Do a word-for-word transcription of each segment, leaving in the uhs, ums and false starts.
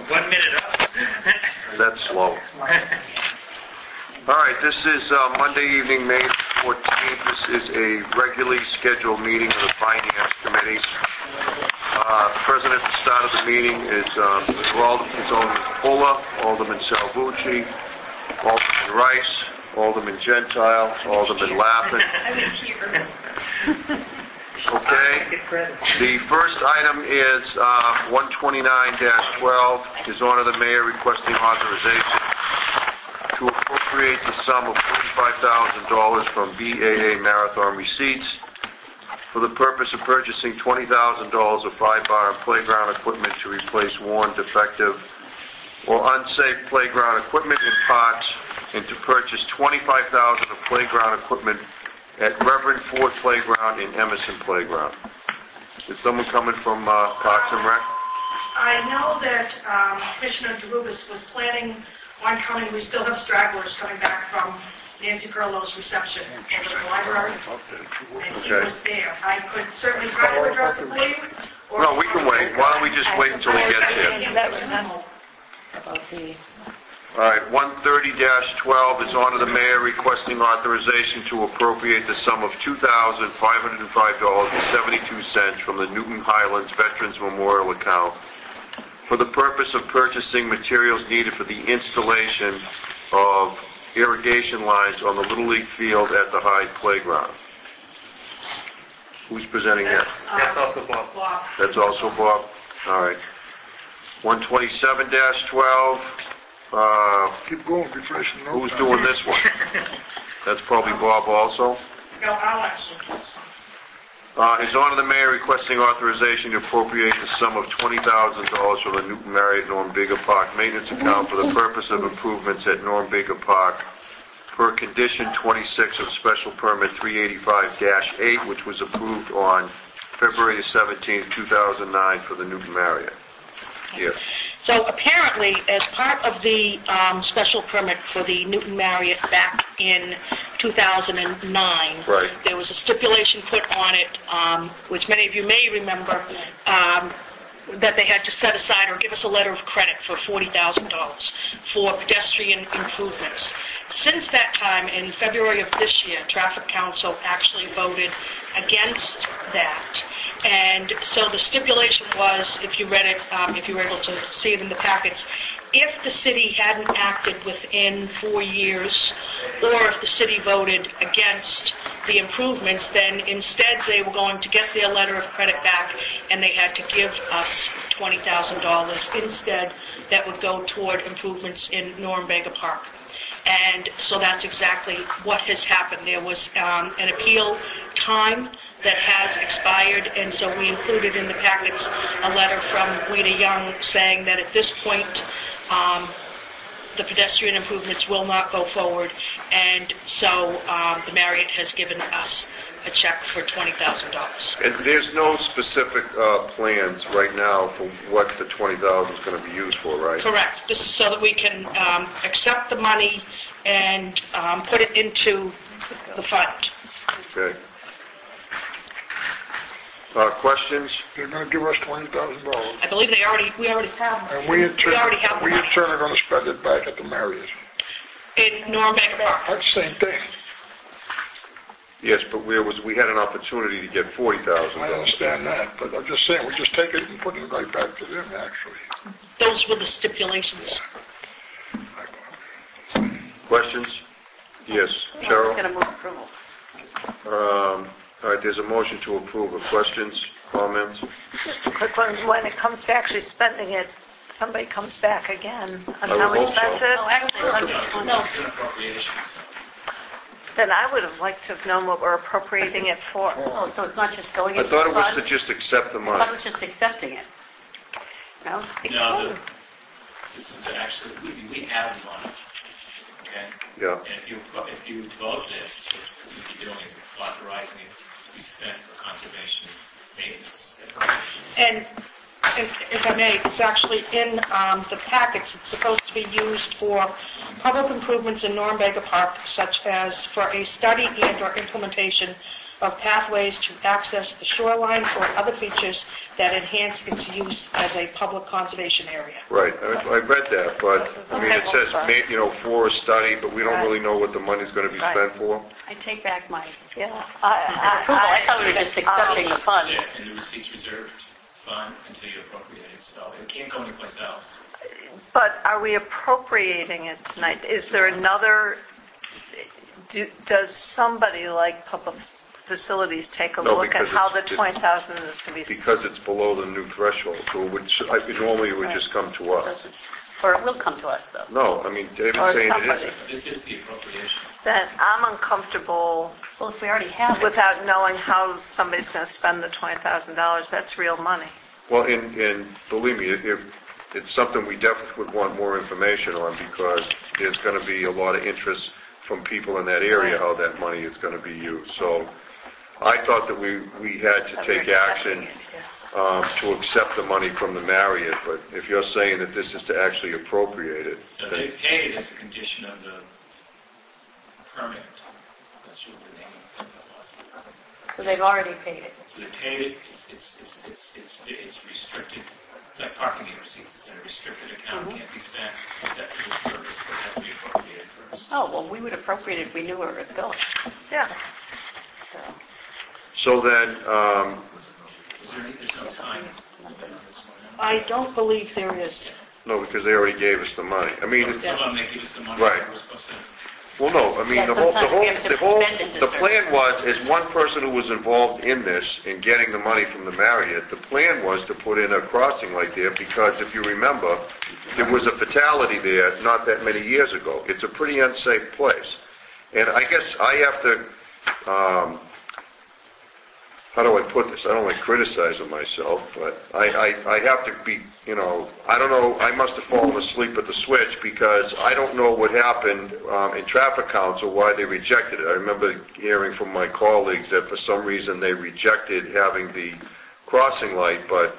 One minute up. That's slow. All right, this is uh, Monday evening, May fourteenth. This is a regularly scheduled meeting of the Finance Committee. Uh, present at the start of the meeting is um, Alderman Fuller, Alderman Salvucci, Alderman Rice, Alderman Gentile, Alderman Lappin. Okay. The first item is uh, one twenty-nine dash twelve, is honor the mayor requesting authorization to appropriate the sum of forty-five thousand dollars from B A A Marathon receipts for the purpose of purchasing twenty thousand dollars of five-bar and playground equipment to replace worn, defective, or unsafe playground equipment and parts, and to purchase twenty-five thousand dollars of playground equipment at Reverend Ford Playground and Emerson Playground. Is someone coming from uh, Parks and Rec? I know that um, Commissioner DeRubis was planning on coming. We still have stragglers coming back from Nancy Perlow's reception at the library, and he Okay. was there. I could certainly try to address it for you. Or No, we can wait. Why don't we just wait until he gets here? About the All right, one thirty dash twelve is honor the mayor requesting authorization to appropriate the sum of two thousand five hundred five dollars and seventy-two cents from the Newton Highlands Veterans Memorial account for the purpose of purchasing materials needed for the installation of irrigation lines on the Little League field at the Hyde Playground. Who's presenting that? That's also Bob. Bob. That's also Bob? All right. one twenty-seven dash twelve. Uh, Keep going, be fresh and who's doing this one? That's probably Bob also. No, I'll actually. Uh, His Honor the Mayor requesting authorization to appropriate the sum of twenty thousand dollars from the Newton Marriott Normbega Park maintenance account for the purpose of improvements at Normbega Park per condition twenty-six of special permit three eighty-five dash eight, which was approved on February seventeenth, two thousand nine for the Newton Marriott. Yes. So apparently, as part of the um, special permit for the Newton Marriott back in two thousand nine, Right. there was a stipulation put on it, um, which many of you may remember, um, that they had to set aside or give us a letter of credit for forty thousand dollars for pedestrian improvements. Since that time, in February of this year, Traffic Council actually voted against that. And so the stipulation was, if you read it, um, if you were able to see it in the packets, if the city hadn't acted within four years, or if the city voted against the improvements, then instead they were going to get their letter of credit back, and they had to give us twenty thousand dollars instead that would go toward improvements in Normbega Park. And so that's exactly what has happened. There was um, an appeal time that has expired, and so we included in the packets a letter from Weta Young saying that at this point um, the pedestrian improvements will not go forward, and so um, the Marriott has given us a check for twenty thousand dollars. And there's no specific uh, plans right now for what the twenty thousand dollars is going to be used for, right? Correct. This is so that we can um, accept the money and um, put it into the fund. Okay. Uh, questions? They're going to give us twenty thousand dollars. I believe they already, we already have, And we in turn, we already have the we in money turn are going to spend it back at the Marriott. in Normbega Park. That's the same thing. Yes, but we was we had an opportunity to get forty thousand I dollars. understand that, but I'm just saying, we just take it and put it right back to them, actually. Those were the stipulations. Questions? Yes, I was Cheryl. going to move approval. Um, all right, there's a motion to approve. Questions? Comments? Just a quick one. When it comes to actually spending it, somebody comes back again on I how would we hope spent so. it. Oh, actually, no. Then I would have liked to have known what we're appropriating it for. Oh, so it's not just going I into thought the it was fund? to just accept the I thought it money. was just accepting it. No? No, the- this is to actually, we, we have money, okay? Yeah. And if you, vo- if you vote this, what you'd be doing is authorizing it to be spent for conservation maintenance. And if, if I may, it's actually in um, the packets. It's supposed to be used for public improvements in Normbega Park, such as for a study and or implementation of pathways to access the shoreline or other features that enhance its use as a public conservation area. Right, I I read that, but, I mean, it says, ma- you know, for a study, but we don't Right. really know what the money's going to be Right. spent for. I take back my Yeah, I, approval. I thought we were just accepting um, the funds. Yeah, and the receipts reserved fund until you appropriate it, so it can't go anyplace else. But are we appropriating it tonight? Is there another, do, does somebody like Public Facilities take a No, look at because how the it's- twenty thousand is to be, Because it's below the new threshold, so it would, I- normally it would just come to us. Or it will come to us, though. No, I mean, David's Or saying it somebody. isn't. This is the appropriation. then I'm uncomfortable Well, if we already have it. without knowing how somebody's going to spend the twenty thousand dollars. That's real money. Well, and, and believe me, it, it- it's something we definitely would want more information on because there's going to be a lot of interest from people in that area how that money is going to be used. So I thought that we, we had to take action um, to accept the money from the Marriott, but if you're saying that this is to actually appropriate it, Now, then they paid as a condition of the permit. That's what the name of it was. So they've already paid it. So they paid it, it's, it's, it's, it's, it's, it's restricted, it's like parking meter receipts, it's in a restricted account, can't be spent except for this purpose, but it has to be appropriated first. Oh, well, we would appropriate it if we knew where it was going. Yeah. So, so then, um, Is there any, there's no time on this one? no? I don't believe there is. no, because they already gave us the money. I mean, it's, Some of them, they give us the money, Right. we're supposed to. well, no, I mean, Yeah, the whole, the sometimes whole, we have to the whole, spend it to the serve. plan was, as one person who was involved in this, in getting the money from the Marriott, the plan was to put in a crossing light there because if you remember, there was a fatality there not that many years ago. It's a pretty unsafe place. And I guess I have to, um, how do I put this? I don't like criticizing myself, but I, I, I have to be, you know, I don't know, I must have fallen asleep at the switch because I don't know what happened um, in traffic council, why they rejected it. I remember hearing from my colleagues that for some reason they rejected having the crossing light, but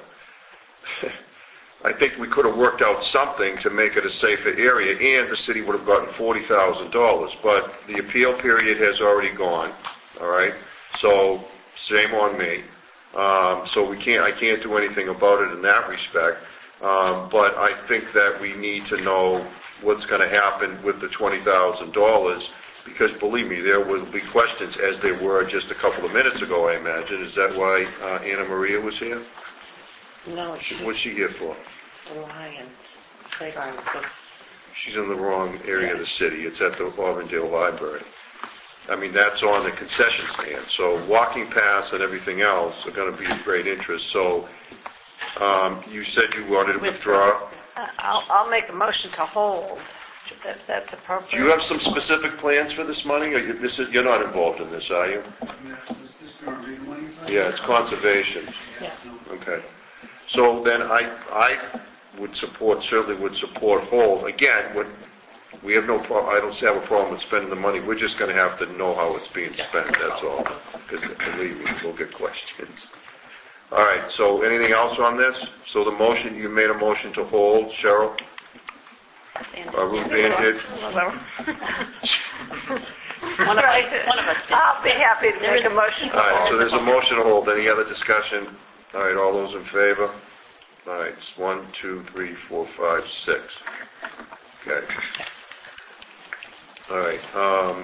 I think we could have worked out something to make it a safer area, and the city would have gotten forty thousand dollars. But the appeal period has already gone, all right? So shame on me. Um, so we can't, I can't do anything about it in that respect. Um, but I think that we need to know what's going to happen with the twenty thousand dollars because believe me, there will be questions as there were just a couple of minutes ago, I imagine. Is that why uh, Anna Maria was here? No, She- What's she here for? Lions. Playground. She's in the wrong area of the city. It's at the Auburndale Library. I mean, that's on the concession stand. So walking past and everything else are going to be of great interest. So um, you said you wanted to withdraw. Uh, I'll, I'll make a motion to hold. If that's appropriate. Do you have some specific plans for this money? Or you, this is, you're not involved in this, are you? Yeah, it's conservation. Yeah. Okay. So then I, I would support, certainly would support hold. Again, what, we have no problem, I don't have a problem with spending the money. We're just going to have to know how it's being spent, that's all. Because believe me, we'll get questions. All right, so anything else on this? So the motion, you made a motion to hold, Cheryl? Uh, Ruth Van did. One of us, Right. one of us did. I'll be happy to There make is- a motion to All right, hold. so there's a motion to hold. Any other discussion? All right, all those in favor? All right, it's one, two, three, four, five, six. Okay. All right, um,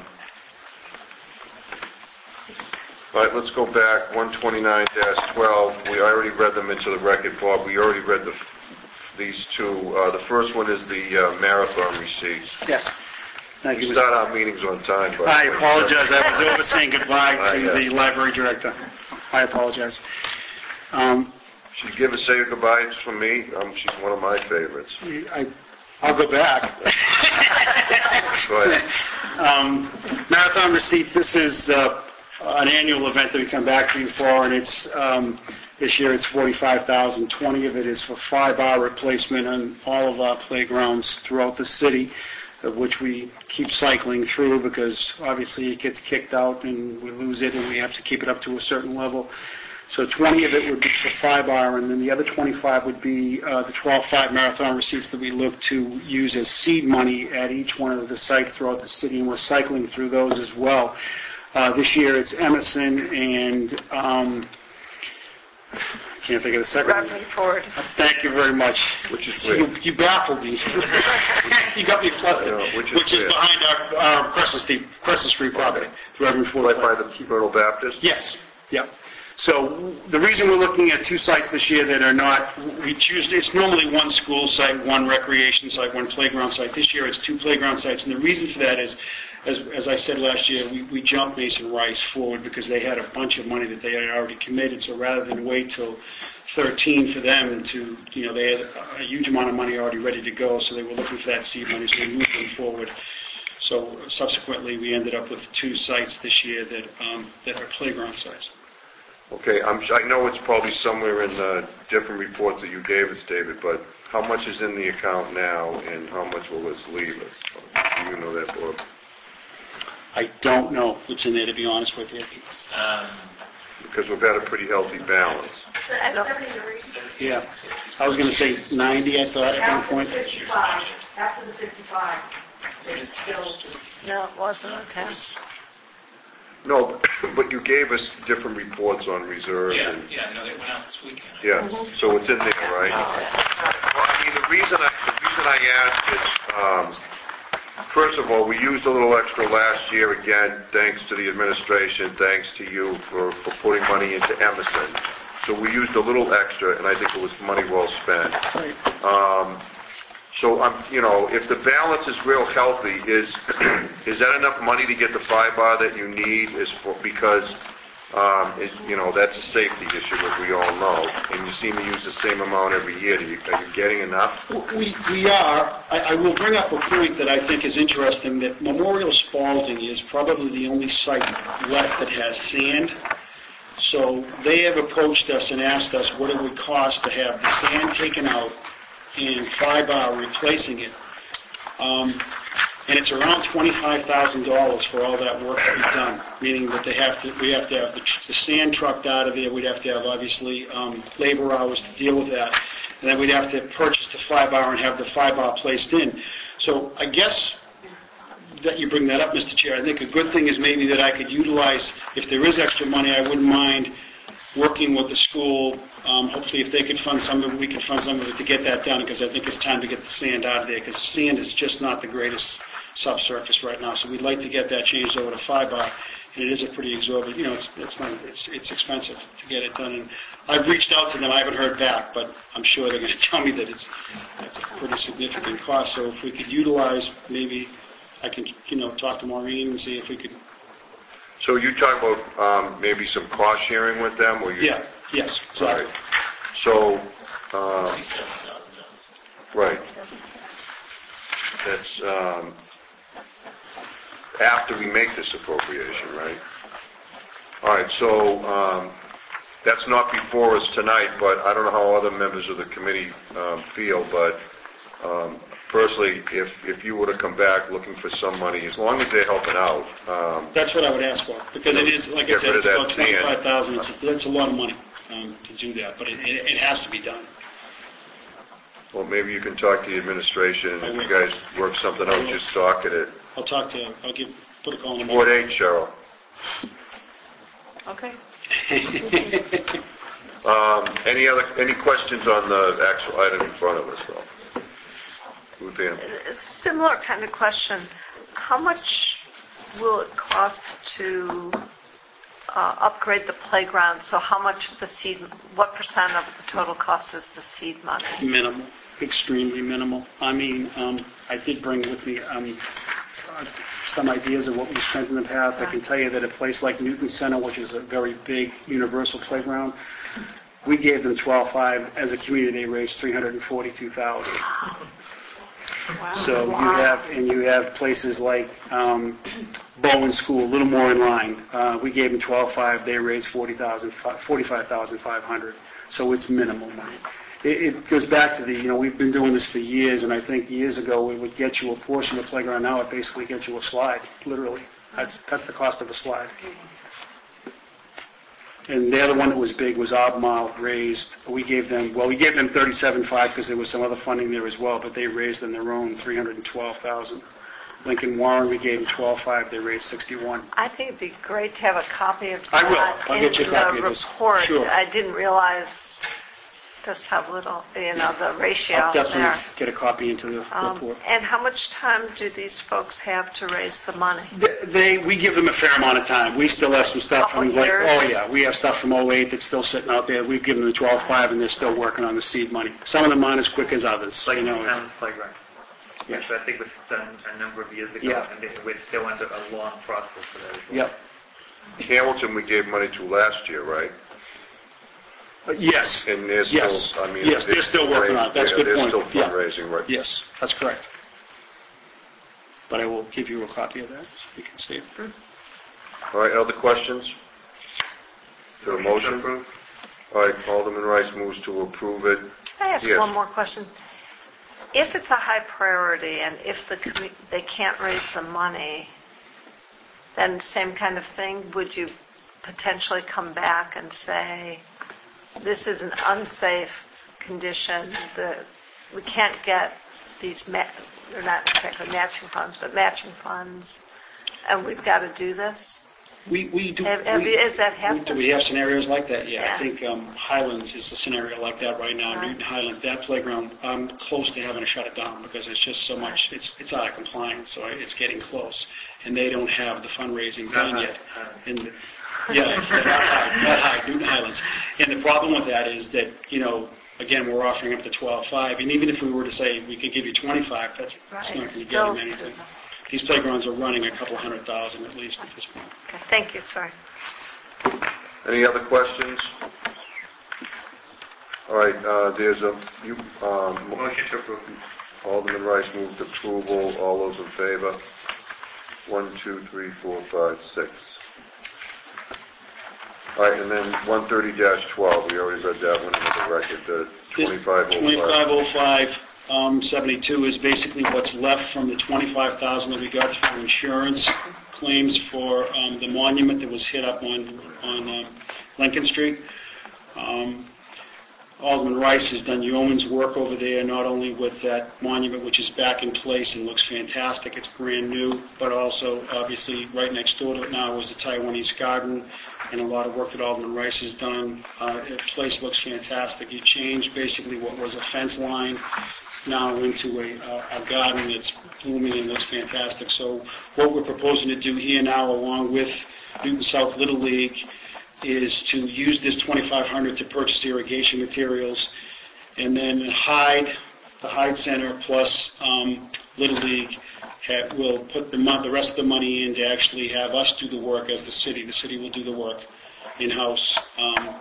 all right, let's go back, one twenty-nine dash twelve. We already read them into the record, Bob. We already read the, these two. Uh, the first one is the uh, marathon receipts. Yes. Thank We you. start our meetings on time, but... I apologize. I was over saying goodbye Ah, to yeah. the library director. I apologize. Um, She'd give a say goodbye from me. Um, she's one of my favorites. I, I'll go back. Go ahead. Um, Marathon Receipts, this is uh, an annual event that we come back to you for, and it's um, this year it's forty-five thousand dollars. twenty of it is for fly-bar replacement on all of our playgrounds throughout the city, of which we keep cycling through because obviously it gets kicked out and we lose it and we have to keep it up to a certain level. So twenty of it would be for fly-bar, and then the other twenty-five would be uh, the twelve five marathon receipts that we look to use as seed money at each one of the sites throughout the city, and we're cycling through those as well. Uh, This year, it's Emerson and, um, I can't think of the second one. Rodney Ford. Thank you very much. Which is You where? you baffled me. You got me flustered. I know, which is Which is where? behind our our Crescent Street, Crescent Street property, the Reverend Ford. Right by the Myrtle Baptist? Yes, yeah. So the reason we're looking at two sites this year that are not, we choose, it's normally one school site, one recreation site, one playground site. This year it's two playground sites, and the reason for that is, as, as I said last year, we, we jumped Mason Rice forward because they had a bunch of money that they had already committed, so rather than wait till thirteen for them to, you know, they had a huge amount of money already ready to go, so they were looking for that seed money, so we moved them forward. So subsequently, we ended up with two sites this year that, um, that are playground sites. Okay, I'm, I know it's probably somewhere in the different reports that you gave us, David, but how much is in the account now, and how much will this leave us? Do you know that, Bob? I don't know what's in there, to be honest with you. Um, Because we've had a pretty healthy balance. Yeah. I was going to say ninety, I thought, at one After the point. fifty-five, after the fifty-five, it's still, No, it wasn't a test. No, but you gave us different reports on reserve Yeah, and, yeah, no, they went out this weekend. yeah, so it's in there, right? Well, I mean, the reason I, the reason I ask is, um, first of all, we used a little extra last year, again, thanks to the administration, thanks to you for, for putting money into Emerson. So we used a little extra, and I think it was money well spent. Um, so I'm, you know, if the balance is real healthy, is is that enough money to get the five bar that you need? Is for because, um, it, you know, that's a safety issue, as we all know, and you seem to use the same amount every year. Do you, are you getting enough? We, we are. I, I will bring up a point that I think is interesting, that Memorial Spalding is probably the only site left that has sand. So they have approached us and asked us what it would cost to have the sand taken out and five-bar replacing it. Um, and it's around twenty-five thousand dollars for all that work to be done, meaning that they have to, we have to have the, tr- the sand trucked out of there. We'd have to have, obviously, um, labor hours to deal with that. And then we'd have to purchase the five-bar and have the five-bar placed in. So I guess that you bring that up, Mister Chair. I think a good thing is maybe that I could utilize, if there is extra money, I wouldn't mind working with the school. Um, hopefully, if they could fund some of it, we could fund some of it to get that done, because I think it's time to get the sand out of there, because sand is just not the greatest subsurface right now. So we'd like to get that changed over to five-bar, and it is a pretty exorbitant, you know, it's it's not it's it's expensive to get it done. And I've reached out to them, I haven't heard back, but I'm sure they're going to tell me that it's it's a pretty significant cost. So if we could utilize, maybe I can, you know, talk to Maureen and see if we could. So you talk about um, maybe some cost sharing with them, or you? Yeah. Yes. All right. So, um, Sixty-seven thousand dollars. right. That's um, after we make this appropriation, right? All right. So um, that's not before us tonight, but I don't know how other members of the committee um, feel, but um, personally, if if you were to come back looking for some money, as long as they're helping out. Um, That's what I would ask for, because it is, like I Get said, rid it's of that about sand. twenty-five thousand dollars. That's a lot of money um, to do that, but it, it, it has to be done. well, maybe you can talk to the administration, I and if will. you guys work something out, just talk at it. I'll talk to, I'll give, put a call in. Ward eight, Cheryl. Okay. Um, any other, any questions on the actual item in front of us, though? Ruth Ann? A similar kind of question. How much will it cost to uh, upgrade the playground? So how much of the seed, what percent of the total cost is the seed money? Minimal, extremely minimal. I mean, um, I did bring with me um, uh, some ideas of what we've spent in the past. I can tell you that a place like Newton Center, which is a very big universal playground, we gave them twelve-five. As a community, they raised three hundred forty-two thousand dollars. So you have, and you have places like um, Bowen School, a little more in line. Uh, we gave them twelve-five. They raised forty thousand, forty-five thousand five hundred dollars. So it's minimal money. It, it goes back to the, you know, we've been doing this for years, and I think years ago it would get you a portion of the playground. Now it basically gets you a slide, literally. That's that's the cost of a slide. And the other one that was big was Albemarle raised, we gave them, well, we gave them thirty-seven five because there was some other funding there as well, but they raised on their own three hundred twelve thousand dollars. Lincoln Warren, we gave them twelve-five, they raised sixty-one. I think it'd be great to have a copy of I will. that I'll get you a in copy the of this. report. Sure. I didn't realize just how little, you know, the ratio I'll there. definitely get a copy into the Um, report. and how much time do these folks have to raise the money? They, they- we give them a fair amount of time. We still have some stuff Couple from like, years? oh yeah, we have stuff from oh eight that's still sitting out there. We've given them the twelve-five and they're still working on the seed money. Some of them aren't as quick as others, Like you know. it's- Town's Playground. Yeah. Which I think was done a number of years ago, Yeah. and it- we're still under a long process for that as well. Yep. Hamilton, we gave money to last year, right? Uh, Yes. And they're Yes. still, I mean... Yes, they're still working on it. That's a good point. They're still Yeah. fundraising, right? Yes, that's correct. But I will give you a copy of that so you can see it. All right, other questions? To the motion? approve. All right, Alderman Rice moves to approve it. Can I ask Yes. one more question? If it's a high priority and if the commu- they can't raise the money, then same kind of thing, would you potentially come back and say, this is an unsafe condition, the, we can't get these, ma- they're not exactly matching funds, but matching funds, and we've got to do this? We, we do. Have- have we- you- has that we- happened? Do we have scenarios like that? Yeah, Yeah. I think um, Highlands is a scenario like that right now. Right. Newton Highlands, that playground, I'm close to having to shut it down because it's just so much, it's it's out of compliance, so it's getting close. And they don't have the fundraising done yet. And yeah, yeah, not high, not high, Newton Highlands. And the problem with that is that, you know, again, we're offering up to twelve-five, and even if we were to say we could give you twenty-five, that's, that's Right. not going to get Still them anything. These playgrounds are running a couple hundred thousand at least at this point. Okay, thank you, sorry. Any other questions? All right, uh, there's a, you, um, Motion to approve. Alderman Rice moved approval. All those in favor? One, two, three, four, five, six. All right, and then one thirty dash twelve, we already read that one into the record, the twenty-five oh five. twenty-five oh five, um, seventy-two is basically what's left from the twenty-five thousand that we got through insurance claims for, um, the monument that was hit up on, on, um, Lincoln Street. Um, Alderman Rice has done yeoman's work over there, not only with that monument, which is back in place and looks fantastic, it's brand new, but also, obviously, right next door to it now is the Taiwanese garden, and a lot of work that Alderman Rice has done. Uh, the place looks fantastic. He changed basically what was a fence line now into a, uh, a garden that's blooming and looks fantastic. So what we're proposing to do here now, along with Newton South Little League, is to use this twenty-five hundred to purchase irrigation materials, and then Hyde, the Hyde Center plus um, Little League ha will put the, mon the rest of the money in to actually have us do the work as the city. The city will do the work in-house, um,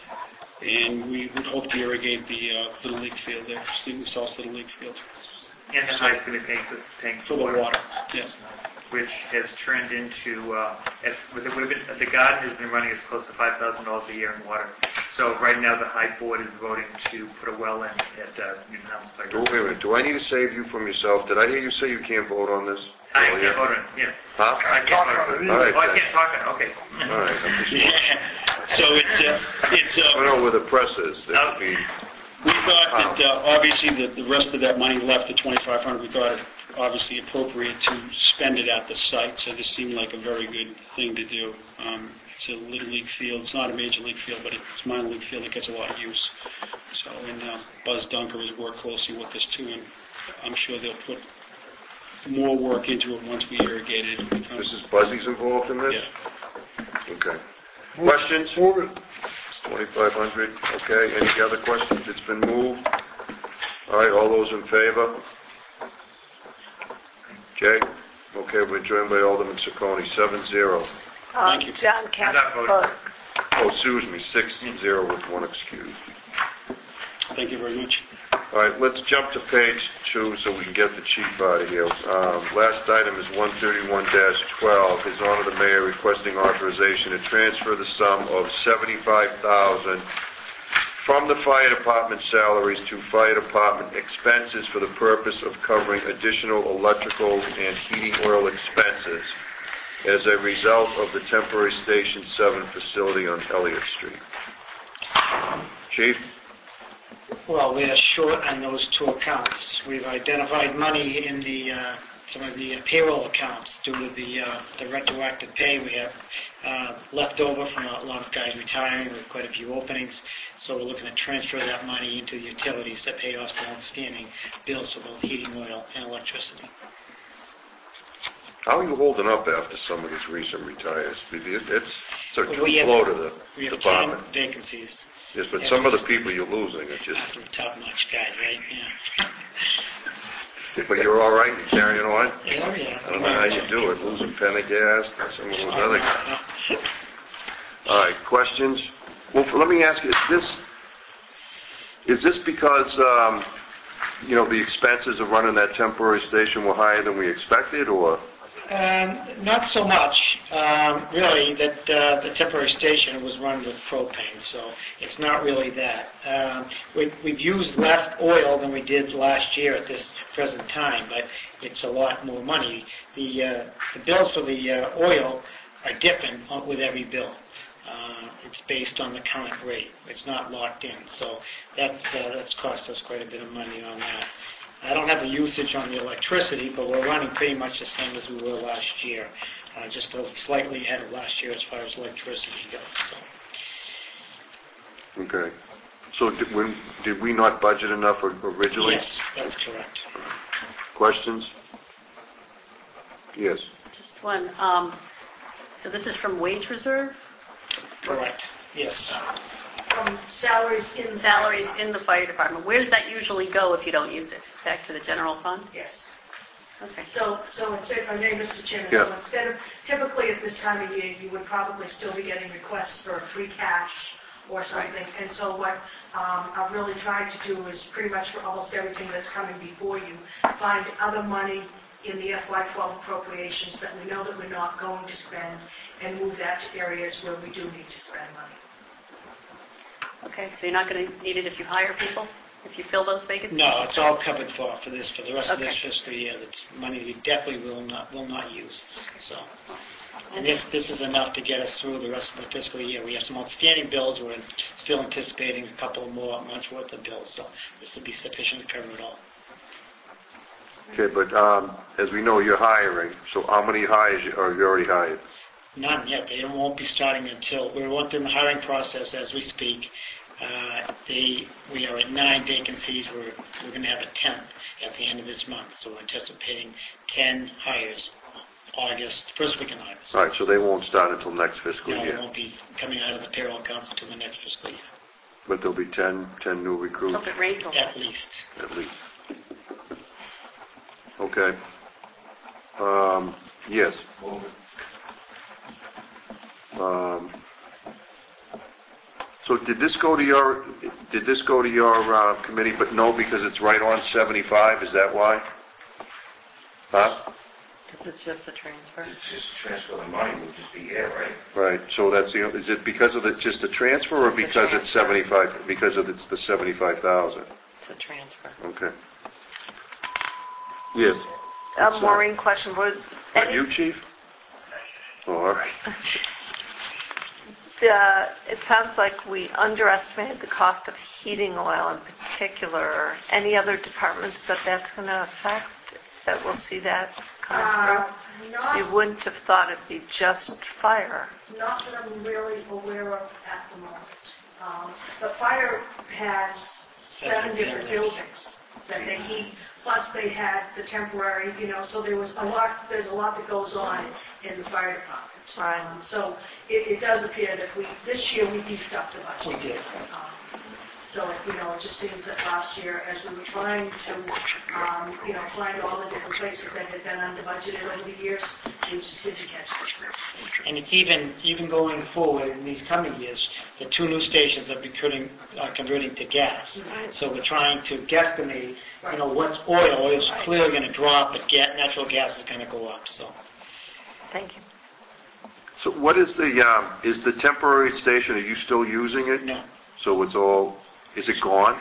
and we would hope to irrigate the uh, Little League field there, Newton South Little League field, And the high's going to pay for, paying for the water. Yeah. which has turned into, uh, as, with it would have been, the garden has been running as close to five thousand dollars a year in water. So right now the High Board is voting to put a well in at uh, Newton House Do, Playground. wait a minute, do I need to save you from yourself? Did I hear you say you can't vote on this? I Oh, yeah. can't vote on it, yeah. Huh? I can't Talk vote on on it it. All right, Oh, I then. can't talk on it, okay. All right, I'm just... Yeah. So it's, uh, it's, uh, I don't know where the press is. That No. would be... we thought that, uh, obviously, the, the rest of that money left, the twenty-five hundred, we thought it obviously appropriate to spend it at the site, so this seemed like a very good thing to do. Um, it's a Little League field, it's not a Major League field, but it's a minor league field that gets a lot of use. So, and uh, Buzz Dunker has worked closely with us too, and I'm sure they'll put more work into it once we irrigate it. It becomes- This is Buzzy's involved in this? Yeah. Okay. Questions? Move it. twenty-five hundred, okay. Any other questions? It's been moved. All right, all those in favor? Okay. Okay, we're joined by Alderman Ciccone, seven zero. Uh, Thank you. John can't not voting. vote. Oh, excuse me, six zero with one excuse. Thank you very much. All right, let's jump to page two so we can get the chief out of here. Um, last item is one thirty-one dash twelve. His Honor the Mayor requesting authorization to transfer the sum of seventy-five thousand dollars from the fire department salaries to fire department expenses for the purpose of covering additional electrical and heating oil expenses as a result of the temporary Station seven facility on Elliott Street. Chief? Well, we are short on those two accounts. We've identified money in the uh, some of the payroll accounts due to the uh, the retroactive pay we have uh, left over from a lot of guys retiring with quite a few openings. So we're looking to transfer that money into the utilities to pay off some outstanding bills for both heating oil and electricity. How are you holding up after some of these recent retires? It- It's, it's a true We have- blow to the We have department. ten vacancies. Yes, but some of the people you're losing are That's just, some top-notch guys, right? Yeah. but you're all right, you're carrying on? Yeah, oh, yeah. I don't know how you do it, losing Pendergast and some of those other guys. All right, questions? Well, let me ask you, is this, is this because, um, you know, the expenses of running that temporary station were higher than we expected, or? Um, not so much, um, really, that uh, the temporary station was run with propane, so it's not really that. Um, we, we've used less oil than we did last year at this present time, but it's a lot more money. The, uh, the bills for the uh, oil are dipping with every bill. Uh, it's based on the current rate. It's not locked in, so that, uh, that's cost us quite a bit of money on that. I don't have the usage on the electricity, but we're running pretty much the same as we were last year, uh, just a slightly ahead of last year as far as electricity goes. So. Okay. So did, when, did we not budget enough originally? Yes, that's correct. Questions? Yes. Just one. Um, so this is from wage reserve? Correct. Yes. From salaries in the... Salaries in the fire department. Where does that usually go if you don't use it? Back to the general fund? Yes. Okay. So, so instead, if I may, Mister Chairman, Yeah. so instead of, typically at this time of year, you would probably still be getting requests for free cash or something. And so what um, I've really tried to do is pretty much for almost everything that's coming before you, find other money in the F Y twelve appropriations that we know that we're not going to spend and move that to areas where we do need to spend money. Okay, so you're not going to need it if you hire people? If you fill those vacancies? No, it's all covered for for this for the rest of this Okay. fiscal year. That's money we definitely will not will not use. So, and this this is enough to get us through the rest of the fiscal year. We have some outstanding bills. We're still anticipating a couple more months worth of bills. So this will be sufficient to cover it all. Okay, but um, as we know, you're hiring. So how many hires you- are you already hired? None yet. They won't be starting until we're going through the hiring process as we speak. Uh, they, we are at nine vacancies. We're, we're going to have a tenth at the end of this month. So we're anticipating ten hires August, first week in August. All right, so they won't start until next fiscal No, they year. won't be coming out of the payroll accounts until the next fiscal year, But there'll be ten, ten new recruits Hope it rains a lot. at least. at least. Okay. Um, yes. Um, so did this go to your, did this go to your uh, committee, but no, because it's right on seventy-five, is that why? Huh? It's just a transfer. Just transfer the money, would just be here, right? Right, so that's, the is it because of the, just the transfer, or It's a because it's transfer. seventy-five, because of it's the seventy-five thousand? It's a transfer. Okay. Yes. A Maureen question, was Are any, you, Chief? Oh, all right. the, it sounds like we underestimated the cost of heating oil in particular. Any other departments that that's going to affect, that we'll see that come Uh, through? not- So you wouldn't have thought it'd be just fire. Not that I'm really aware of at the moment. Um, the fire has seven different buildings that they heat, plus they had the temporary, you know, so there was a lot, there's a lot that goes on in the fire department. Right. Um, So it, it does appear that we, this year we beefed up the budget. We did. Um, So, you know, it just seems that last year, as we were trying to, um, you know, find all the different places that had been under budgeted over the years, we just didn't catch it. And it's even even going forward in these coming years, the two new stations are converting, are converting to gas. So we're trying to guesstimate, you know, what's oil. Oil's clearly going to drop, but ga- natural gas is going to go up. So Thank you. So what is the, um, is the temporary station, are you still using it? no. So it's all, is it gone?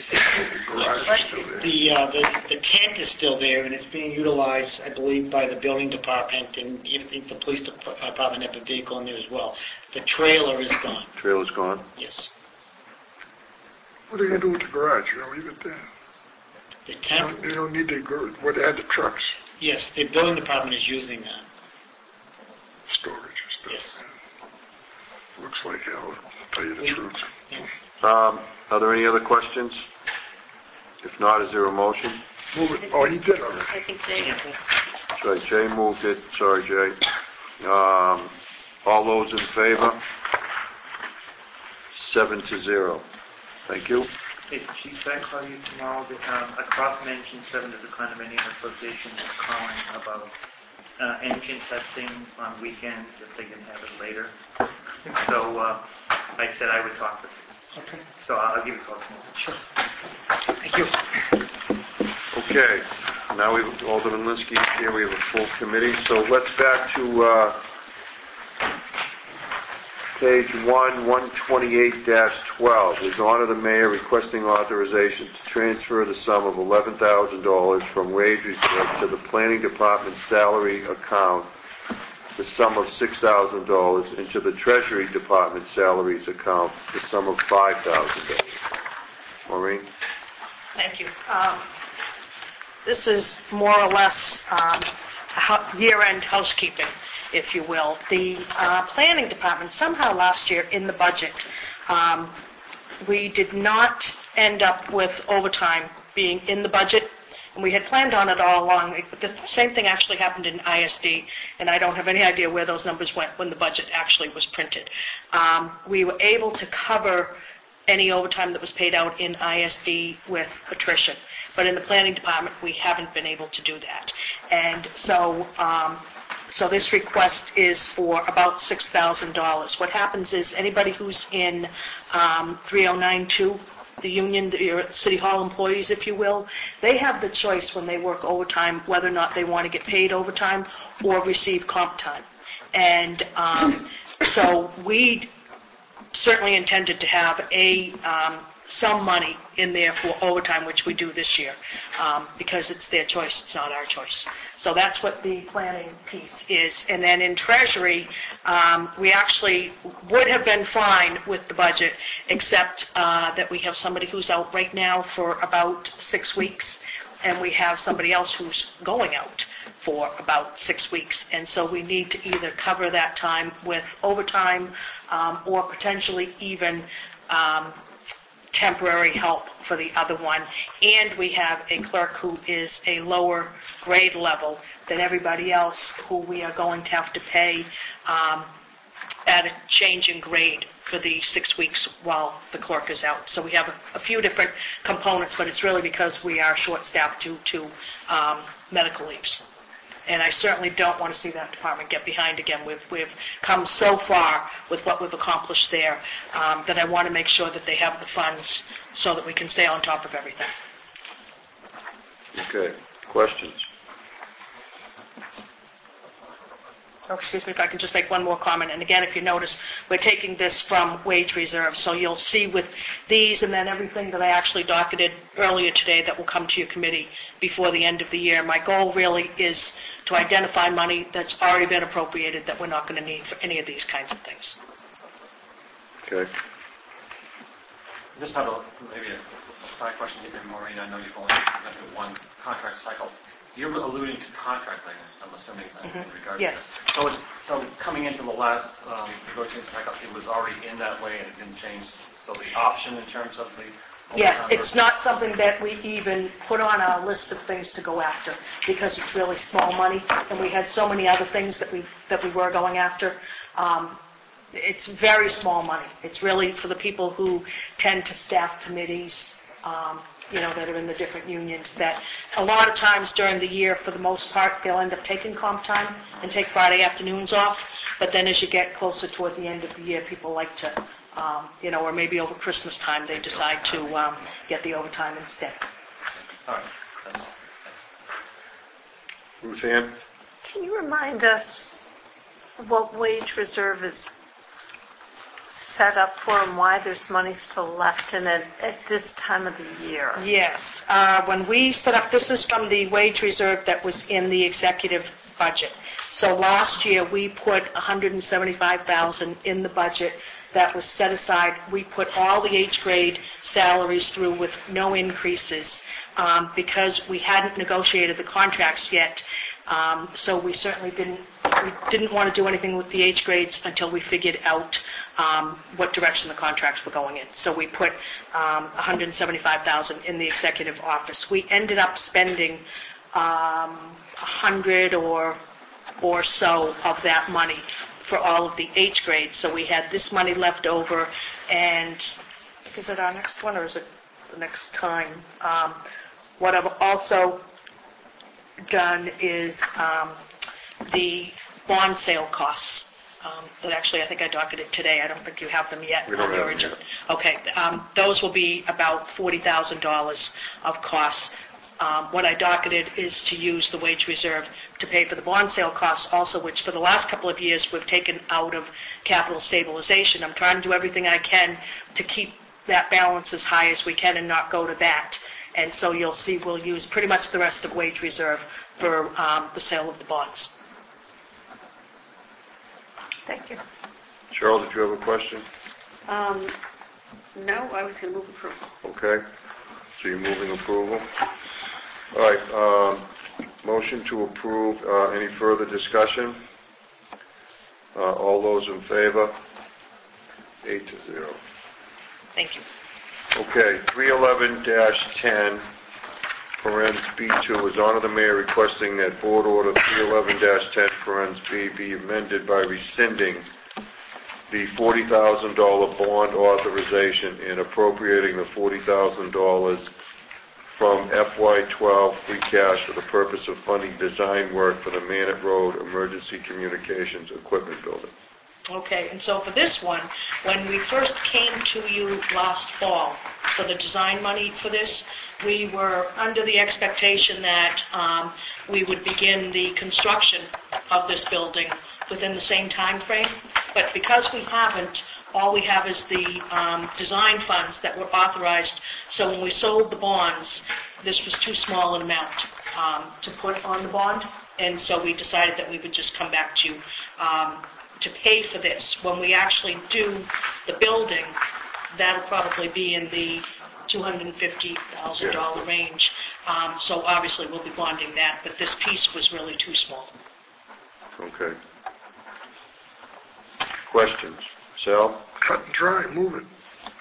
The, uh, the the tent is still there, and it's being utilized, I believe, by the building department, and I think the police department have a vehicle in there as well. The trailer is gone. Trailer's gone? Yes. What are you gonna do with the garage? You're gonna leave it there? The You tent. don't, you don't need the garage, where they had the trucks. Yes, the building department is using that. Storage and Yes. stuff. Looks like it, I'll tell you the truth. Um, Are there any other questions? If not, is there a motion? Move it, oh, he did already. I think Jay, Sorry, Jay moved it. Sorry, Jay. Um, All those in favor? Seven to zero. Thank you. Hey, Chief, can I call you tomorrow? The, um, across from Engine seven to the Condominium Association is calling about uh, engine testing on weekends, if they can have it later. So uh, I said I would talk with you. Okay. So I'll, I'll give you a call tomorrow. Sure. Thank you. Okay, now we have Alderman Linsky is here, we have a full committee, so let's back to uh, page one, one twenty-eight dash twelve. Is honor the mayor requesting authorization to transfer the sum of eleven thousand dollars from wage reserve to the planning department salary account, the sum of six thousand dollars, into the treasury department salaries account, the sum of five thousand dollars. Maureen? Thank you. Um, This is more or less um, hou- year-end housekeeping, if you will. The uh, planning department, somehow last year in the budget, um, we did not end up with overtime being in the budget, and we had planned on it all along. But the same thing actually happened in I S D, and I don't have any idea where those numbers went when the budget actually was printed. Um, We were able to cover any overtime that was paid out in I S D with attrition. But in the planning department, we haven't been able to do that. And so, um, so this request is for about six thousand dollars. What happens is anybody who's in um, three oh nine two, the union, the City Hall employees, if you will, they have the choice when they work overtime whether or not they want to get paid overtime or receive comp time. And um, so we certainly intended to have a um, some money in there for overtime, which we do this year, um, because it's their choice, it's not our choice. So that's what the planning piece is. And then in Treasury, um, we actually would have been fine with the budget, except uh, that we have somebody who's out right now for about six weeks, and we have somebody else who's going out for about six weeks. And so we need to either cover that time with overtime um, or potentially even um, temporary help for the other one. And we have a clerk who is a lower grade level than everybody else, who we are going to have to pay um, at a change in grade for the six weeks while the clerk is out. So we have a, a few different components, but it's really because we are short-staffed due to um, medical leaves. And I certainly don't want to see that department get behind again. We've, we've come so far with what we've accomplished there um, that I want to make sure that they have the funds so that we can stay on top of everything. Okay, questions? Oh, excuse me, if I can just make one more comment. And again, if you notice, we're taking this from wage reserve. So you'll see with these and then everything that I actually docketed earlier today that will come to your committee before the end of the year. My goal really is to identify money that's already been appropriated that we're not going to need for any of these kinds of things. Okay. Just have a, maybe a side question, and Maureen, I know you've only been through one contract cycle. You're alluding to contract language, I'm assuming, mm-hmm. in regards yes. to that. So it's so coming into the last um, negotiation cycle, it was already in that way and it didn't change. So the option in terms of the yes, it's not something that we even put on our list of things to go after because it's really small money, and we had so many other things that we that we were going after. Um, it's very small money. It's really for the people who tend to staff committees. Um, you know, that are in the different unions, that a lot of times during the year, for the most part, they'll end up taking comp time and take Friday afternoons off. But then as you get closer toward the end of the year, people like to, um, you know, or maybe over Christmas time, they decide to um, get the overtime instead. All right. That's all. Thanks. Ruth Ann? Can you remind us what wage reserve is set up for and why there's money still left in it at this time of the year? Yes. Uh, when we set up, this is from the wage reserve that was in the executive budget. So last year we put one hundred seventy-five thousand dollars in the budget that was set aside. We put all the H grade salaries through with no increases um, because we hadn't negotiated the contracts yet. Um, So we certainly didn't, we didn't want to do anything with the H grades until we figured out um, what direction the contracts were going in. So we put um, one hundred seventy-five thousand dollars in the executive office. We ended up spending um, one hundred or or so of that money for all of the H grades. So we had this money left over, and is it our next one or is it the next time? Um, what I've also done is um, the bond sale costs. Um, but actually, I think I docketed today. I don't think you have them yet. We don't on the have them original. Okay, um, those will be about forty thousand dollars of costs. Um, what I docketed is to use the wage reserve to pay for the bond sale costs also, which for the last couple of years we've taken out of capital stabilization. I'm trying to do everything I can to keep that balance as high as we can and not go to that. And so you'll see we'll use pretty much the rest of wage reserve for um, the sale of the bonds. Thank you. Cheryl, did you have a question? Um, no, I was going to move approval. Okay. So you're moving approval? All right. Um, motion to approve. Uh, any further discussion? Uh, all those in favor? Eight to zero. Thank you. Okay. three eleven dash ten, parens B two, is honor the mayor requesting that board order three eleven dash ten, parens B, be amended by rescinding the forty thousand dollars bond authorization and appropriating the forty thousand dollars from F Y twelve free cash for the purpose of funding design work for the Manette Road Emergency Communications Equipment Building. Okay, and so for this one, when we first came to you last fall for the design money for this, we were under the expectation that um, we would begin the construction of this building within the same time frame. But because we haven't, all we have is the um, design funds that were authorized. So when we sold the bonds, this was too small an amount um, to put on the bond, and so we decided that we would just come back to you um, to pay for this. When we actually do the building, that'll probably be in the two hundred fifty thousand dollars range. Um, so obviously we'll be bonding that, but this piece was really too small. Okay. Questions? Sal? Cut and dry, move it.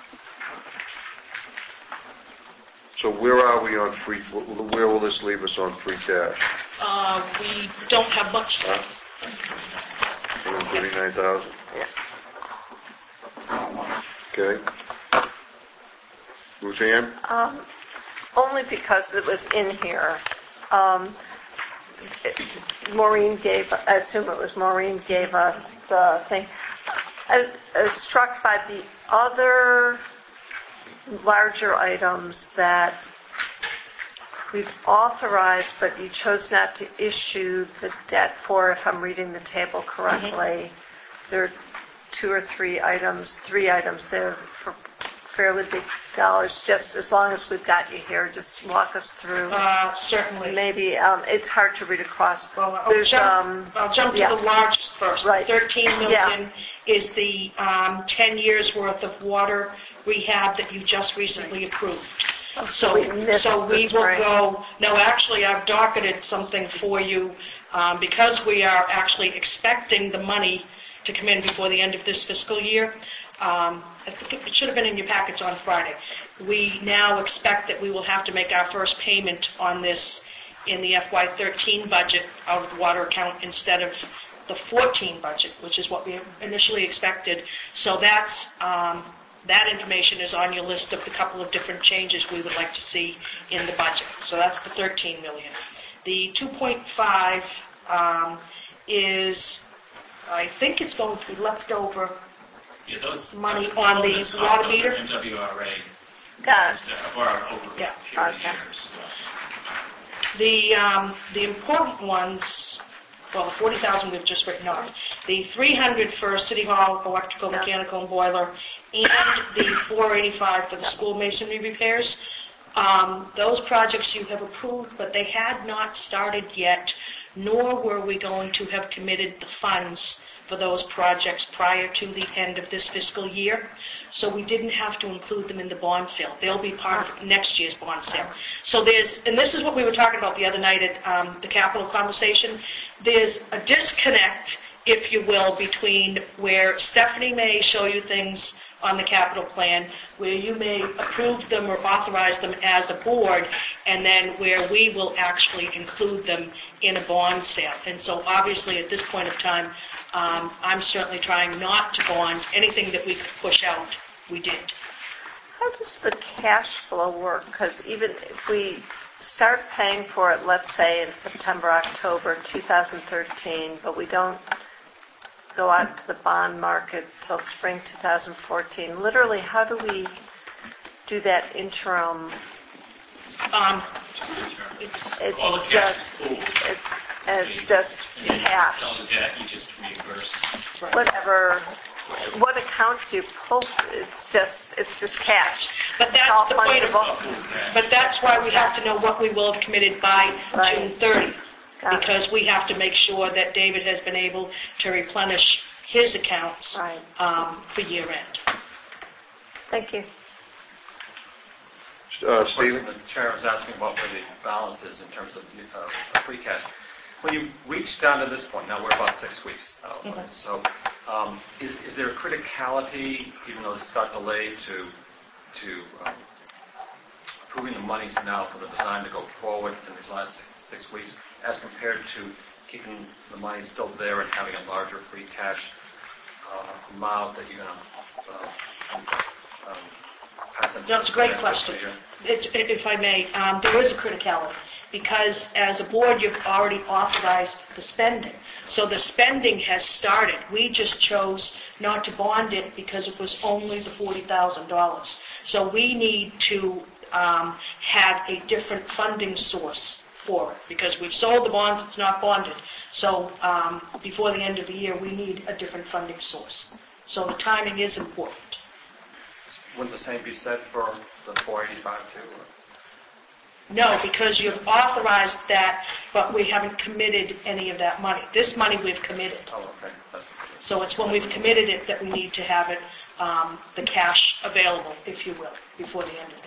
So where are we on free, where will this leave us on free cash? Uh, we don't have much. Huh? one hundred thirty-nine thousand? Okay. Ruth Ann? Um, only because it was in here. Um, it, Maureen gave, I assume it was Maureen gave us the thing. I, I was struck by the other larger items that we've authorized, but you chose not to issue the debt for, if I'm reading the table correctly. Mm-hmm. There are two or three items, three items there for fairly big dollars. Just as long as we've got you here, just walk us through. Uh, certainly. Maybe um, it's hard to read across. Well, I'll There's, jump, um, I'll jump to yeah. the largest first. Right. thirteen million Yeah. is the um, ten years worth of water rehab that you just recently approved. Oh, so we missed so we the will spring. go. No, actually, I've docketed something for you um, because we are actually expecting the money to come in before the end of this fiscal year. Um, I think it should have been in your packets on Friday. We now expect that we will have to make our first payment on this in the F Y thirteen budget out of the water account instead of the fourteen budget, which is what we initially expected. So that's um, that information is on your list of the couple of different changes we would like to see in the budget. So that's the thirteen million dollars. The two point five um, is, I think it's going to be leftover Yeah, those money uh, on the components of water those meter. are M W R A Got it. uh, borrowed over Yeah, a period okay. of years. The um, the important ones, well, the forty thousand we've just written off. The three hundred for City Hall electrical, Yeah. mechanical, and boiler, and the four eighty-five for the school masonry repairs. Um, those projects you have approved, but they had not started yet, nor were we going to have committed the funds for those projects prior to the end of this fiscal year. So we didn't have to include them in the bond sale. They'll be part of next year's bond sale. So there's, and this is what we were talking about the other night at um, the capital conversation, there's a disconnect, if you will, between where Stephanie may show you things on the capital plan, where you may approve them or authorize them as a board, and then where we will actually include them in a bond sale. And so obviously at this point of time, um, I'm certainly trying not to bond anything that we could push out. We did. How does the cash flow work? Because even if we start paying for it, let's say in September, October two thousand thirteen, but we don't go out to the bond market till spring two thousand fourteen, literally, how do we do that interim? Um, It's, It's all the cash just, is pooled. it's, it's just And then you cash. sell the debt, you just reimburse. Whatever, what account do you pull? It's just, it's just cash. But It's all that's the point of, fungible. but that's why we have to know what we will have committed by Right. June thirtieth. Got it. Because we have to make sure that David has been able to replenish his accounts Right. um, for year end. Thank you. Uh, Stephen? The chair was asking what were the balances in terms of uh, free cash. When you reach down to this point, now we're about six weeks out, Mhm. so um, is, is there a criticality, even though it's got delayed, to to um, approving the monies now for the design to go forward in these last six, six weeks, as compared to keeping the money still there and having a larger free cash uh, amount that you're going to uh, um, pass into No, it's a the great next question. fiscal year? It's, if I may, um, there is a criticality because as a board you've already authorized the spending. So the spending has started. We just chose not to bond it because it was only the forty thousand dollars. So we need to um, have a different funding source for it because we've sold the bonds, it's not bonded. So um, before the end of the year we need a different funding source. So the timing is important. Wouldn't the same be said for the four eighty-five too? or- No, because you've authorized that, but we haven't committed any of that money. This money we've committed. Oh, okay. That's, So it's when we've committed it that we need to have it, um, the cash available, if you will, before the end of the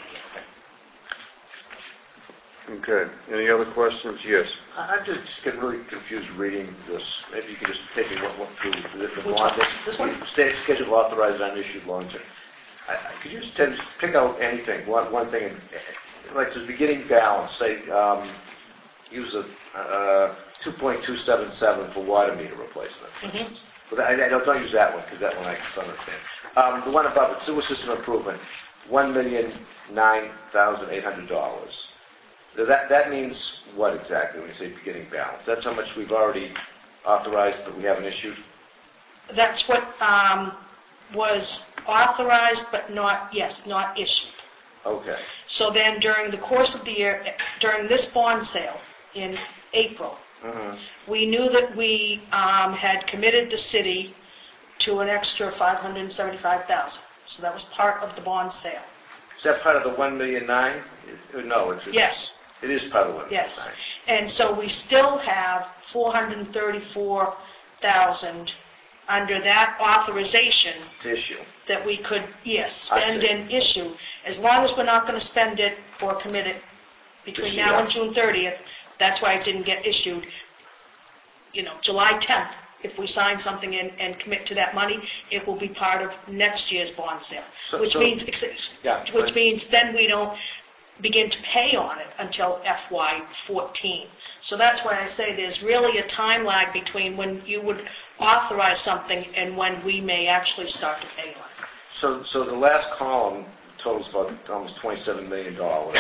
year. Okay. Any other questions? Yes. I- I'm just getting really confused reading this. Maybe you could just take me one, one through the, the Which bond. one? This one? The state schedule of authorized unissued loans. I, I, could you just tell, pick out anything, one, one thing, and, like this beginning balance, say, um, use a uh, two point two seven seven for water meter replacement. Mm-hmm. But I, I don't, don't use that one because that one I can understand. Um, the one above it, sewer system improvement, one million nine thousand eight hundred dollars. That that means what exactly when you say beginning balance? That's how much we've already authorized, but we haven't issued. That's what um, was authorized, but not, yes, not issued. Okay. So then during the course of the year, during this bond sale in April, Mm-hmm. we knew that we um, had committed the city to an extra five hundred seventy-five thousand dollars. So that was part of the bond sale. Is that part of the one million nine? It- No, it's Yes. It is part of the one million Yes. nine. And so we still have four hundred thirty-four thousand dollars under that authorization To issue. that we could, yes, I spend see. and issue. As long as we're not going to spend it or commit it between This now year. and June thirtieth, that's why it didn't get issued. You know, July tenth, if we sign something in and commit to that money, it will be part of next year's bond sale. So- Which so- means, Yeah, which but- means then we don't begin to pay on it until F Y fourteen. So that's why I say there's really a time lag between when you would authorize something and when we may actually start to pay on it. So, so the last column totals about almost twenty-seven million dollars.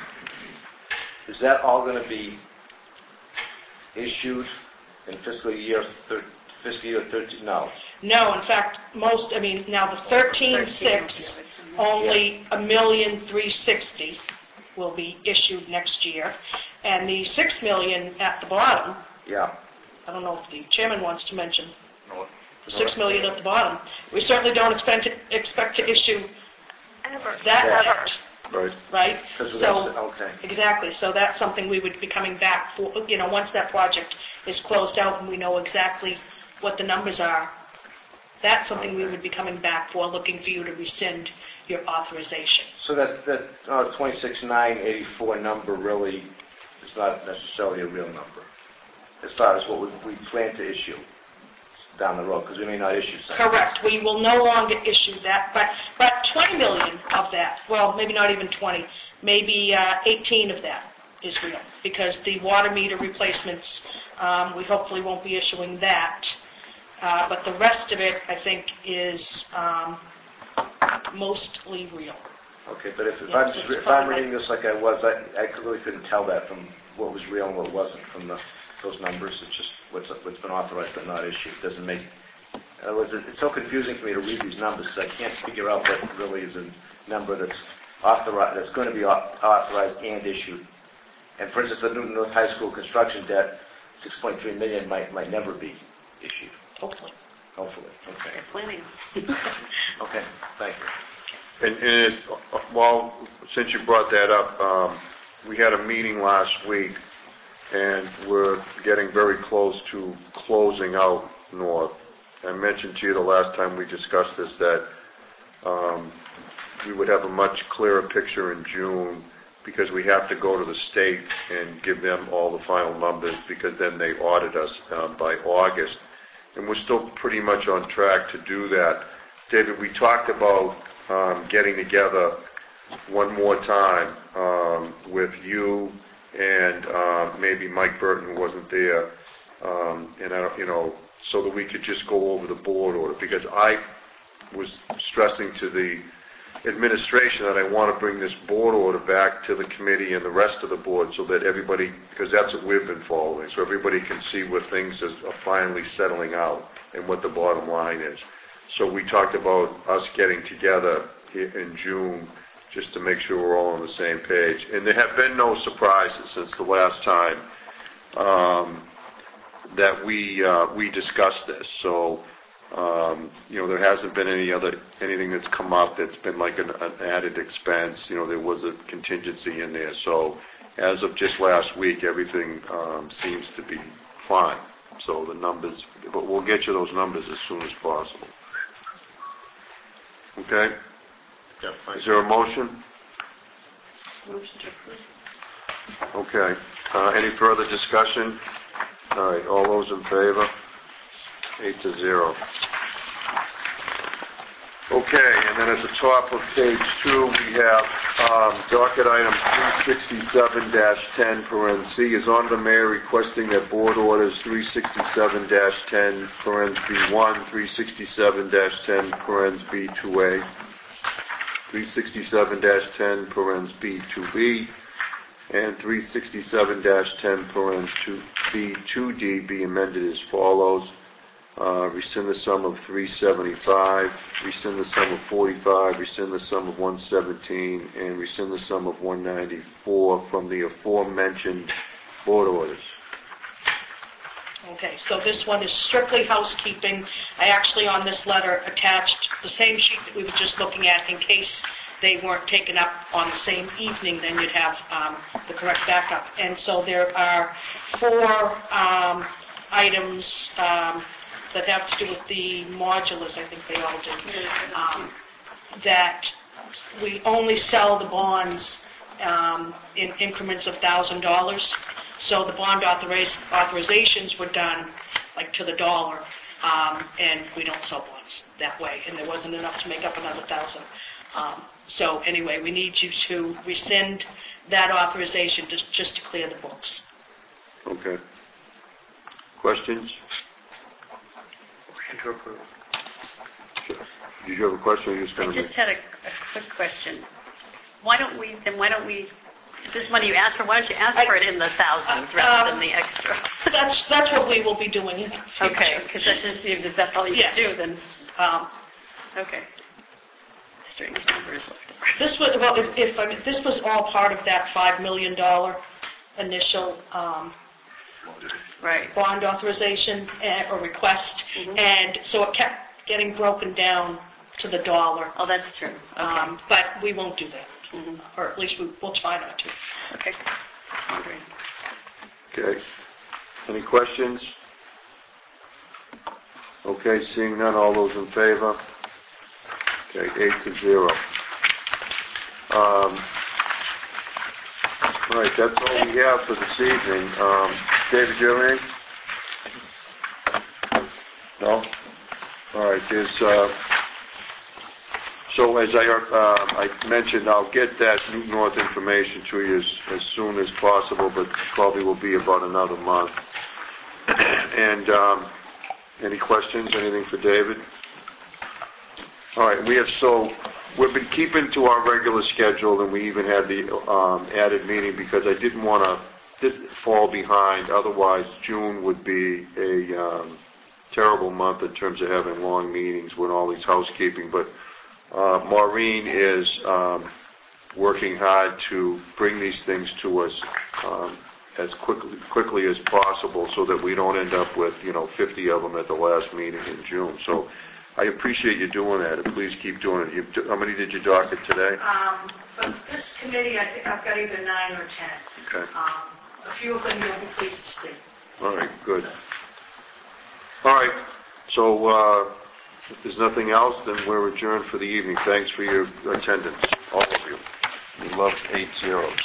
Is that all going to be issued in fiscal year thir- fiscal year thirteen? No. No, in fact, most, I mean, now the thirteen six, only a million three sixty will be issued next year, and the six million at the bottom, Yeah. I don't know if the chairman wants to mention, No. the six million at the bottom, we certainly don't expect to, expect to issue Ever. that Yeah. yet, Right. right? Because we're So, going to, okay. exactly, so that's something we would be coming back for, you know, once that project is closed out and we know exactly what the numbers are, that's something we would be coming back for, looking for you to rescind your authorization. So that, that uh, twenty-six nine eighty-four number really is not necessarily a real number, as far as what we, we plan to issue down the road, because we may not issue something. Correct. We will no longer issue that, but but twenty million of that, well, maybe not even twenty, maybe uh, eighteen of that is real, because the water meter replacements, um, we hopefully won't be issuing that. Uh, but the rest of it, I think, is um, mostly real. Okay, but if, if Yeah, I'm, so just, it's if I'm probably reading this like I was, I, I really couldn't tell that from what was real and what wasn't from the, those numbers. It's just what's, what's been authorized but not issued. It doesn't make... In other words, it's so confusing for me to read these numbers because I can't figure out what really is a number that's authorized, that's going to be authorized and issued. And for instance, the Newton North High School construction debt, six point three million dollars might, might never be issued. Hopefully. Hopefully. Okay. They're planning. Okay. Thank you. And, and it's, well, since you brought that up, um, we had a meeting last week, and we're getting very close to closing out North. I mentioned to you the last time we discussed this that um, we would have a much clearer picture in June, because we have to go to the state and give them all the final numbers, because then they audit us um, by August. And we're still pretty much on track to do that. David, we talked about um, getting together one more time um, with you and uh, maybe Mike Burton, who wasn't there, um, and I don't, you know, so that we could just go over the board order, because I was stressing to the administration that I want to bring this board order back to the committee and the rest of the board, so that everybody, because that's what we've been following, so everybody can see where things are finally settling out and what the bottom line is. So we talked about us getting together in June just to make sure we're all on the same page. And there have been no surprises since the last time um, that we uh, we discussed this. So Um, you know, there hasn't been any other, anything that's come up that's been like an, an added expense. You know, there was a contingency in there. So as of just last week, everything um, seems to be fine. So the numbers, but we'll get you those numbers as soon as possible. Okay? Yeah, Is there a motion? Motion to approve. Okay. Uh, any further discussion? All right. All those in favor? Eight to zero. Okay, and then at the top of page two, we have um, docket item three sixty-seven dash ten, paren C, is on the mayor requesting that board orders three sixty-seven dash ten, paren B one, three sixty-seven dash ten, paren B two A, three sixty-seven dash ten, paren B two B, and three sixty-seven dash ten, paren B two D be amended as follows. Uh, rescind the sum of three seventy-five, rescind the sum of forty-five, rescind the sum of one seventeen, and rescind the sum of one ninety-four from the aforementioned board orders. Okay, so this one is strictly housekeeping. I actually, on this letter, attached the same sheet that we were just looking at in case they weren't taken up on the same evening, then you'd have um, the correct backup. And so there are four um, items um, that have to do with the modulars, I think they all do, um, that we only sell the bonds um, in increments of one thousand dollars. So the bond authoriz- authorizations were done like to the dollar, um, and we don't sell bonds that way, and there wasn't enough to make up another one thousand. Um, so anyway, we need you to rescind that authorization to, just to clear the books. Okay. Questions? To approve. Did you have a question? Or you just I gonna just make- had a, a quick question. Why don't we, then why don't we, this money you asked for, why don't you ask for it in the thousands rather than the extra? That's that's what we will be doing in the future. Okay, because that just seems, if that's all you Yes. can do, then, Um, okay. Strange numbers left over. This was, well, if, if I mean, this was all part of that five million dollars initial um, Right. bond authorization uh, or request, Mhm. and so it kept getting broken down to the dollar. Oh, that's true. Okay. Um, but we won't do that, Mhm. or at least we, we'll try not to. Okay. Just wondering. Okay. Any questions? Okay, seeing none, all those in favor? Okay, eight to zero. Um, all right, that's all we have for this evening. Um, David, do you have anything? No? All right, there's, uh, so as I, uh, I mentioned, I'll get that New North information to you as, as soon as possible, but probably will be about another month. And, um, any questions, anything for David? All right, we have, so, we've been keeping to our regular schedule, and we even had the um, added meeting because I didn't want to this fall behind. Otherwise, June would be a um, terrible month in terms of having long meetings with all these housekeeping. But uh, Maureen is um, working hard to bring these things to us um, as quickly, quickly as possible so that we don't end up with, you know, fifty of them at the last meeting in June. So I appreciate you doing that, and please keep doing it. You, how many did you docket today? Um, for this committee, I think I've got either nine or ten. Okay. Um, a few of them you'll be pleased to see. All right, good. All right, so uh, if there's nothing else, then we're adjourned for the evening. Thanks for your attendance, all of you. We love eight zeros.